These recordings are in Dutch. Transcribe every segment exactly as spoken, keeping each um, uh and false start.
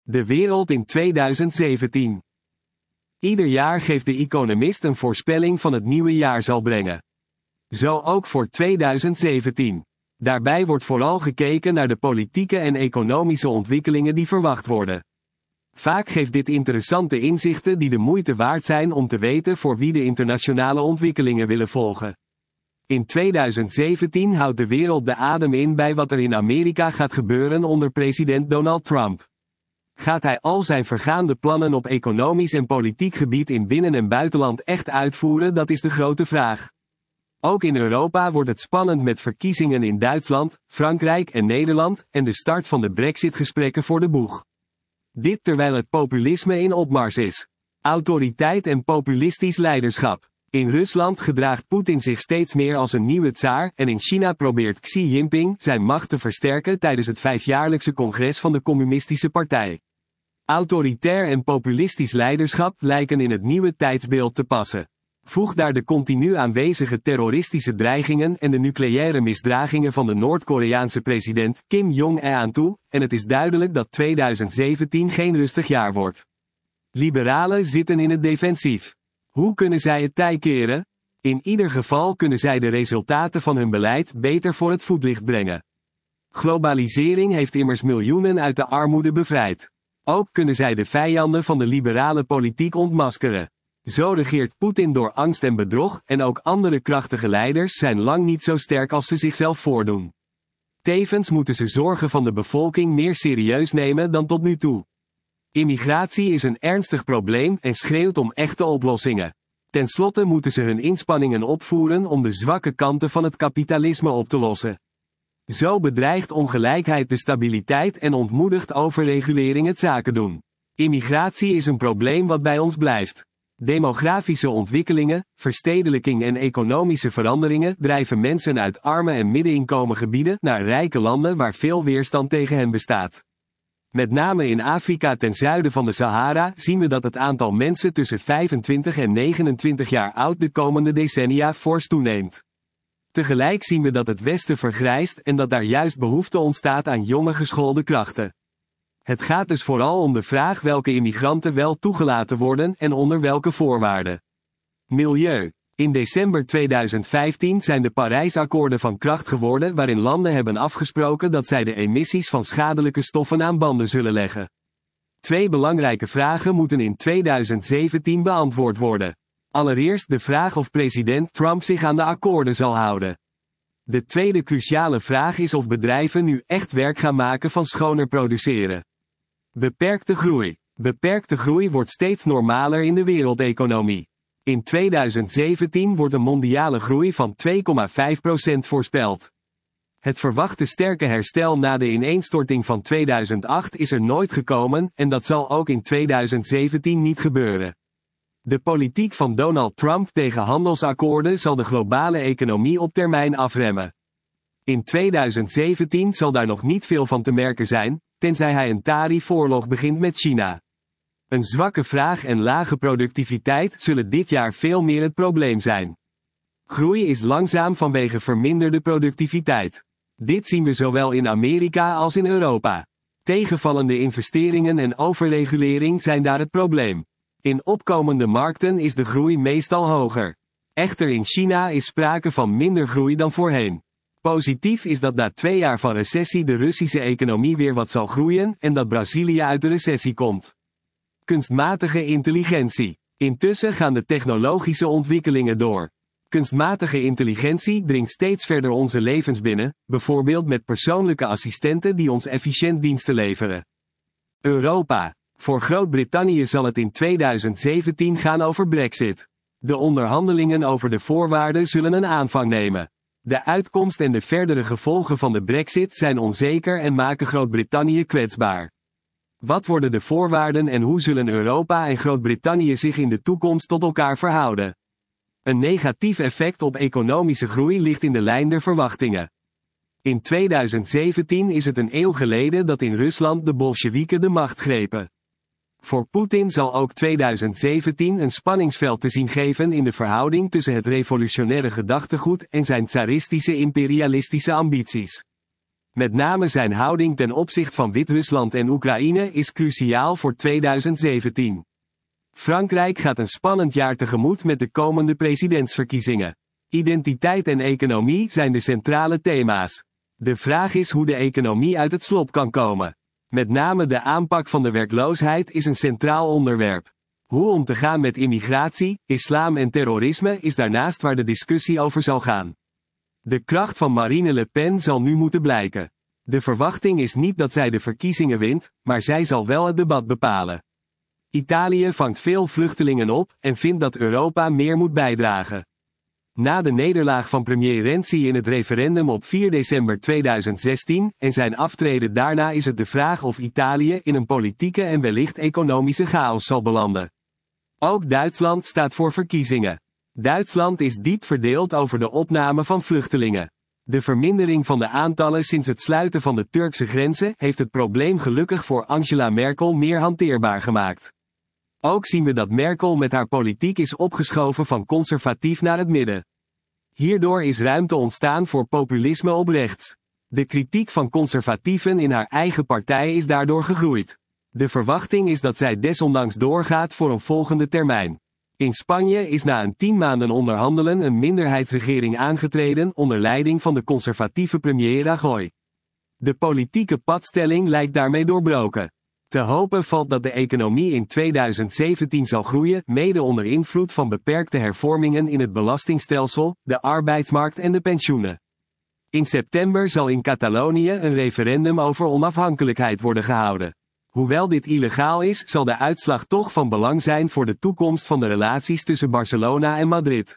De wereld in tweeduizend zeventien. Ieder jaar geeft de Economist een voorspelling van het nieuwe jaar zal brengen. Zo ook voor tweeduizend zeventien. Daarbij wordt vooral gekeken naar de politieke en economische ontwikkelingen die verwacht worden. Vaak geeft dit interessante inzichten die de moeite waard zijn om te weten voor wie de internationale ontwikkelingen willen volgen. In tweeduizend zeventien houdt de wereld de adem in bij wat er in Amerika gaat gebeuren onder president Donald Trump. Gaat hij al zijn vergaande plannen op economisch en politiek gebied in binnen- en buitenland echt uitvoeren? Dat is de grote vraag. Ook in Europa wordt het spannend met verkiezingen in Duitsland, Frankrijk en Nederland en de start van de Brexit-gesprekken voor de boeg. Dit terwijl het populisme in opmars is. Autoriteit en populistisch leiderschap. In Rusland gedraagt Poetin zich steeds meer als een nieuwe tsaar en in China probeert Xi Jinping zijn macht te versterken tijdens het vijfjaarlijkse congres van de Communistische Partij. Autoritair en populistisch leiderschap lijken in het nieuwe tijdsbeeld te passen. Voeg daar de continu aanwezige terroristische dreigingen en de nucleaire misdragingen van de Noord-Koreaanse president Kim Jong-un aan toe, en het is duidelijk dat tweeduizend zeventien geen rustig jaar wordt. Liberalen zitten in het defensief. Hoe kunnen zij het tij keren? In ieder geval kunnen zij de resultaten van hun beleid beter voor het voetlicht brengen. Globalisering heeft immers miljoenen uit de armoede bevrijd. Ook kunnen zij de vijanden van de liberale politiek ontmaskeren. Zo regeert Poetin door angst en bedrog en ook andere krachtige leiders zijn lang niet zo sterk als ze zichzelf voordoen. Tevens moeten ze zorgen van de bevolking meer serieus nemen dan tot nu toe. Immigratie is een ernstig probleem en schreeuwt om echte oplossingen. Ten slotte moeten ze hun inspanningen opvoeren om de zwakke kanten van het kapitalisme op te lossen. Zo bedreigt ongelijkheid de stabiliteit en ontmoedigt overregulering het zaken doen. Immigratie is een probleem wat bij ons blijft. Demografische ontwikkelingen, verstedelijking en economische veranderingen drijven mensen uit arme en middeninkomengebieden naar rijke landen waar veel weerstand tegen hen bestaat. Met name in Afrika ten zuiden van de Sahara zien we dat het aantal mensen tussen vijfentwintig en negenentwintig jaar oud de komende decennia fors toeneemt. Tegelijk zien we dat het Westen vergrijst en dat daar juist behoefte ontstaat aan jonge geschoolde krachten. Het gaat dus vooral om de vraag welke immigranten wel toegelaten worden en onder welke voorwaarden. Milieu. In december tweeduizend vijftien zijn de Parijsakkoorden van kracht geworden waarin landen hebben afgesproken dat zij de emissies van schadelijke stoffen aan banden zullen leggen. Twee belangrijke vragen moeten in tweeduizend zeventien beantwoord worden. Allereerst de vraag of president Trump zich aan de akkoorden zal houden. De tweede cruciale vraag is of bedrijven nu echt werk gaan maken van schoner produceren. Beperkte groei. Beperkte groei wordt steeds normaler in de wereldeconomie. In tweeduizend zeventien wordt een mondiale groei van twee komma vijf procent voorspeld. Het verwachte sterke herstel na de ineenstorting van tweeduizend acht is er nooit gekomen en dat zal ook in tweeduizend zeventien niet gebeuren. De politiek van Donald Trump tegen handelsakkoorden zal de globale economie op termijn afremmen. In tweeduizend zeventien zal daar nog niet veel van te merken zijn, tenzij hij een tariefoorlog begint met China. Een zwakke vraag en lage productiviteit zullen dit jaar veel meer het probleem zijn. Groei is langzaam vanwege verminderde productiviteit. Dit zien we zowel in Amerika als in Europa. Tegenvallende investeringen en overregulering zijn daar het probleem. In opkomende markten is de groei meestal hoger. Echter in China is sprake van minder groei dan voorheen. Positief is dat na twee jaar van recessie de Russische economie weer wat zal groeien en dat Brazilië uit de recessie komt. Kunstmatige intelligentie. Intussen gaan de technologische ontwikkelingen door. Kunstmatige intelligentie dringt steeds verder onze levens binnen, bijvoorbeeld met persoonlijke assistenten die ons efficiënt diensten leveren. Europa. Voor Groot-Brittannië zal het in tweeduizend zeventien gaan over Brexit. De onderhandelingen over de voorwaarden zullen een aanvang nemen. De uitkomst en de verdere gevolgen van de Brexit zijn onzeker en maken Groot-Brittannië kwetsbaar. Wat worden de voorwaarden en hoe zullen Europa en Groot-Brittannië zich in de toekomst tot elkaar verhouden? Een negatief effect op economische groei ligt in de lijn der verwachtingen. In tweeduizend zeventien is het een eeuw geleden dat in Rusland de Bolsjewieken de macht grepen. Voor Poetin zal ook tweeduizend zeventien een spanningsveld te zien geven in de verhouding tussen het revolutionaire gedachtegoed en zijn tsaristische imperialistische ambities. Met name zijn houding ten opzichte van Wit-Rusland en Oekraïne is cruciaal voor tweeduizend zeventien. Frankrijk gaat een spannend jaar tegemoet met de komende presidentsverkiezingen. Identiteit en economie zijn de centrale thema's. De vraag is hoe de economie uit het slop kan komen. Met name de aanpak van de werkloosheid is een centraal onderwerp. Hoe om te gaan met immigratie, islam en terrorisme is daarnaast waar de discussie over zal gaan. De kracht van Marine Le Pen zal nu moeten blijken. De verwachting is niet dat zij de verkiezingen wint, maar zij zal wel het debat bepalen. Italië vangt veel vluchtelingen op en vindt dat Europa meer moet bijdragen. Na de nederlaag van premier Renzi in het referendum op vier december tweeduizend zestien en zijn aftreden daarna is het de vraag of Italië in een politieke en wellicht economische chaos zal belanden. Ook Duitsland staat voor verkiezingen. Duitsland is diep verdeeld over de opname van vluchtelingen. De vermindering van de aantallen sinds het sluiten van de Turkse grenzen heeft het probleem gelukkig voor Angela Merkel meer hanteerbaar gemaakt. Ook zien we dat Merkel met haar politiek is opgeschoven van conservatief naar het midden. Hierdoor is ruimte ontstaan voor populisme op rechts. De kritiek van conservatieven in haar eigen partij is daardoor gegroeid. De verwachting is dat zij desondanks doorgaat voor een volgende termijn. In Spanje is na een tien maanden onderhandelen een minderheidsregering aangetreden onder leiding van de conservatieve premier Rajoy. De politieke padstelling lijkt daarmee doorbroken. Te hopen valt dat de economie in tweeduizend zeventien zal groeien, mede onder invloed van beperkte hervormingen in het belastingstelsel, de arbeidsmarkt en de pensioenen. In september zal in Catalonië een referendum over onafhankelijkheid worden gehouden. Hoewel dit illegaal is, zal de uitslag toch van belang zijn voor de toekomst van de relaties tussen Barcelona en Madrid.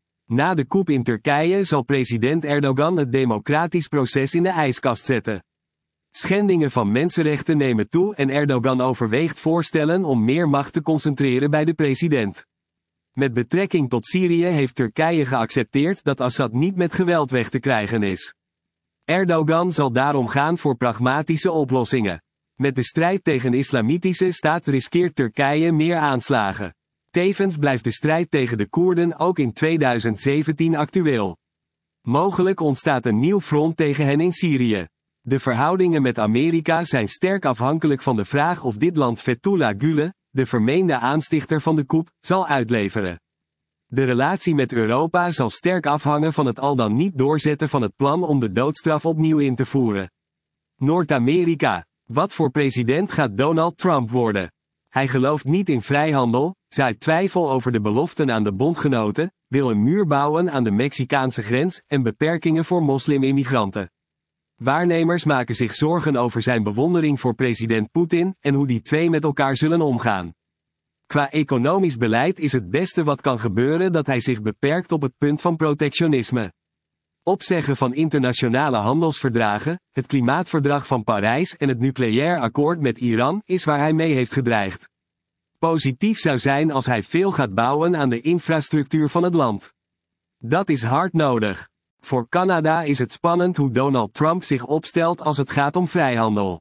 Na de coup in Turkije zal president Erdogan het democratisch proces in de ijskast zetten. Schendingen van mensenrechten nemen toe en Erdogan overweegt voorstellen om meer macht te concentreren bij de president. Met betrekking tot Syrië heeft Turkije geaccepteerd dat Assad niet met geweld weg te krijgen is. Erdogan zal daarom gaan voor pragmatische oplossingen. Met de strijd tegen de islamitische staat riskeert Turkije meer aanslagen. Tevens blijft de strijd tegen de Koerden ook in tweeduizend zeventien actueel. Mogelijk ontstaat een nieuw front tegen hen in Syrië. De verhoudingen met Amerika zijn sterk afhankelijk van de vraag of dit land Fethullah Gülen, de vermeende aanstichter van de coup, zal uitleveren. De relatie met Europa zal sterk afhangen van het al dan niet doorzetten van het plan om de doodstraf opnieuw in te voeren. Noord-Amerika. Wat voor president gaat Donald Trump worden? Hij gelooft niet in vrijhandel, zaait twijfel over de beloften aan de bondgenoten, wil een muur bouwen aan de Mexicaanse grens en beperkingen voor moslim-immigranten. Waarnemers maken zich zorgen over zijn bewondering voor president Poetin en hoe die twee met elkaar zullen omgaan. Qua economisch beleid is het beste wat kan gebeuren dat hij zich beperkt op het punt van protectionisme. Opzeggen van internationale handelsverdragen, het Klimaatverdrag van Parijs en het nucleair akkoord met Iran is waar hij mee heeft gedreigd. Positief zou zijn als hij veel gaat bouwen aan de infrastructuur van het land. Dat is hard nodig. Voor Canada is het spannend hoe Donald Trump zich opstelt als het gaat om vrijhandel.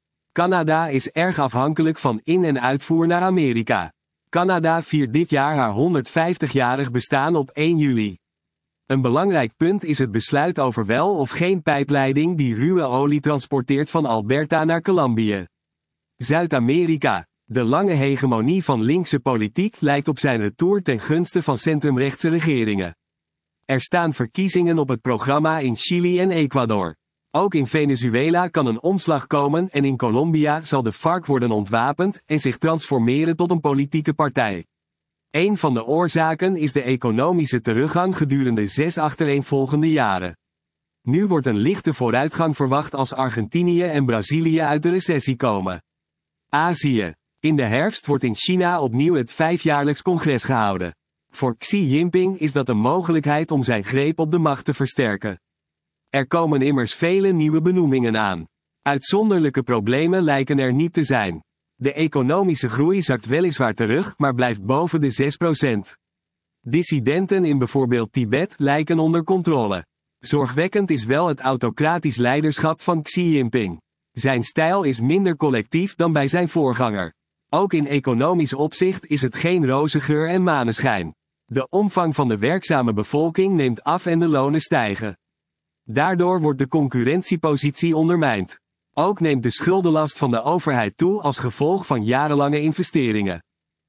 Canada is erg afhankelijk van in- en uitvoer naar Amerika. Canada viert dit jaar haar honderdvijftigjarig bestaan op één juli. Een belangrijk punt is het besluit over wel of geen pijpleiding die ruwe olie transporteert van Alberta naar Colombia. Zuid-Amerika. De lange hegemonie van linkse politiek lijkt op zijn retour ten gunste van centrumrechtse regeringen. Er staan verkiezingen op het programma in Chili en Ecuador. Ook in Venezuela kan een omslag komen en in Colombia zal de F A R C worden ontwapend en zich transformeren tot een politieke partij. Een van de oorzaken is de economische teruggang gedurende zes achtereenvolgende jaren. Nu wordt een lichte vooruitgang verwacht als Argentinië en Brazilië uit de recessie komen. Azië. In de herfst wordt in China opnieuw het vijfjaarlijks congres gehouden. Voor Xi Jinping is dat een mogelijkheid om zijn greep op de macht te versterken. Er komen immers vele nieuwe benoemingen aan. Uitzonderlijke problemen lijken er niet te zijn. De economische groei zakt weliswaar terug, maar blijft boven de zes procent. Dissidenten in bijvoorbeeld Tibet lijken onder controle. Zorgwekkend is wel het autocratisch leiderschap van Xi Jinping. Zijn stijl is minder collectief dan bij zijn voorganger. Ook in economisch opzicht is het geen roze geur en maneschijn. De omvang van de werkzame bevolking neemt af en de lonen stijgen. Daardoor wordt de concurrentiepositie ondermijnd. Ook neemt de schuldenlast van de overheid toe als gevolg van jarenlange investeringen.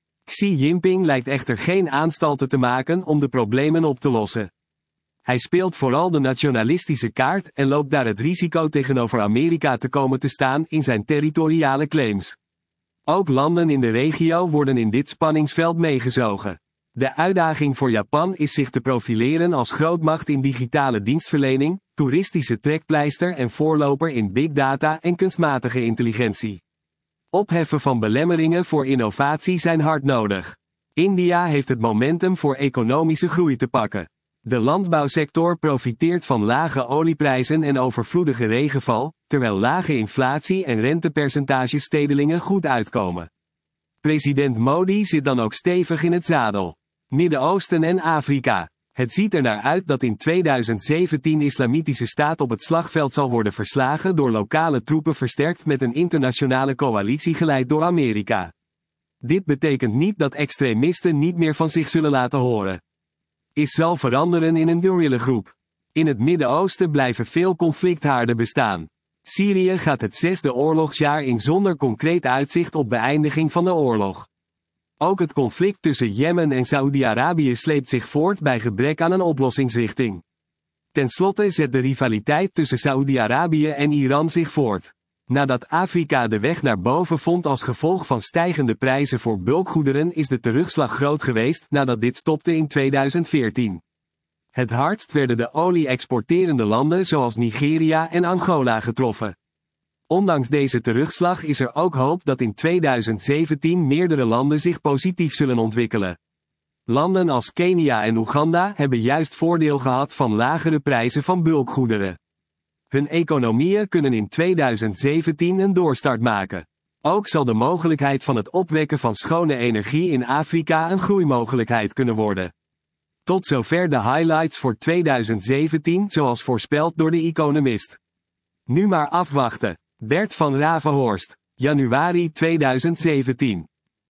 Xi Jinping lijkt echter geen aanstalten te maken om de problemen op te lossen. Hij speelt vooral de nationalistische kaart en loopt daar het risico tegenover Amerika te komen te staan in zijn territoriale claims. Ook landen in de regio worden in dit spanningsveld meegezogen. De uitdaging voor Japan is zich te profileren als grootmacht in digitale dienstverlening, toeristische trekpleister en voorloper in big data en kunstmatige intelligentie. Opheffen van belemmeringen voor innovatie zijn hard nodig. India heeft het momentum voor economische groei te pakken. De landbouwsector profiteert van lage olieprijzen en overvloedige regenval, terwijl lage inflatie en rentepercentages stedelingen goed uitkomen. President Modi zit dan ook stevig in het zadel. Midden-Oosten en Afrika. Het ziet er naar uit dat in tweeduizend zeventien Islamitische Staat op het slagveld zal worden verslagen door lokale troepen versterkt met een internationale coalitie geleid door Amerika. Dit betekent niet dat extremisten niet meer van zich zullen laten horen. Is zal veranderen in een guerrillagroep. In het Midden-Oosten blijven veel conflicthaarden bestaan. Syrië gaat het zesde oorlogsjaar in zonder concreet uitzicht op beëindiging van de oorlog. Ook het conflict tussen Jemen en Saoedi-Arabië sleept zich voort bij gebrek aan een oplossingsrichting. Ten slotte zet de rivaliteit tussen Saoedi-Arabië en Iran zich voort. Nadat Afrika de weg naar boven vond als gevolg van stijgende prijzen voor bulkgoederen is de terugslag groot geweest nadat dit stopte in tweeduizend veertien. Het hardst werden de olie-exporterende landen zoals Nigeria en Angola getroffen. Ondanks deze terugslag is er ook hoop dat in tweeduizend zeventien meerdere landen zich positief zullen ontwikkelen. Landen als Kenia en Oeganda hebben juist voordeel gehad van lagere prijzen van bulkgoederen. Hun economieën kunnen in tweeduizend zeventien een doorstart maken. Ook zal de mogelijkheid van het opwekken van schone energie in Afrika een groeimogelijkheid kunnen worden. Tot zover de highlights voor tweeduizend zeventien zoals voorspeld door de Economist. Nu maar afwachten. Bert van Ravenhorst, januari tweeduizend zeventien.